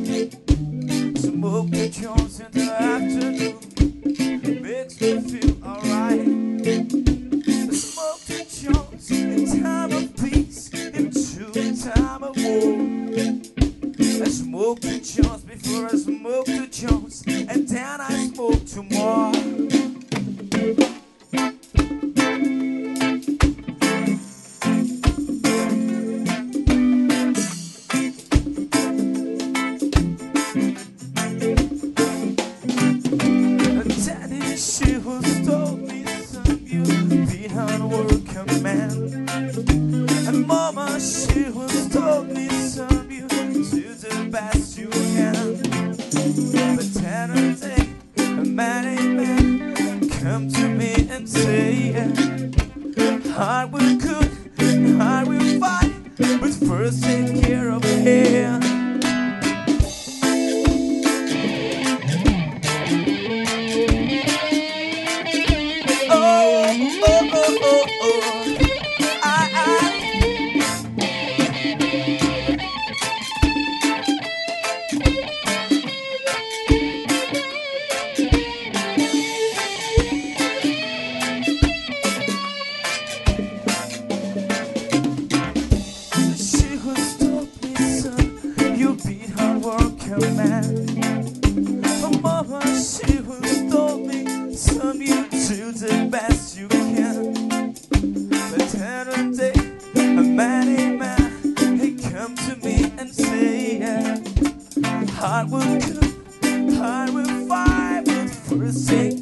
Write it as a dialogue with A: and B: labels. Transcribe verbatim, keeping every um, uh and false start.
A: Smoke the joints in the afternoon makes me feel alright. Smoke the joints in time of peace, into time of war. I smoke the joints before I smoke the joints, and then I smoke two more. She was told me, son, you be hard working man. And mama, she was told me, son, you do the best you can. But then a day, a man, man come to me and say, heart will cook, heart will fight, but first take care of hair. Man. Oh, mama, she was told me, son, you do the best you can. But then one day, a man, man, he come to me and say, yeah, heart will cook, heart will fight, but first take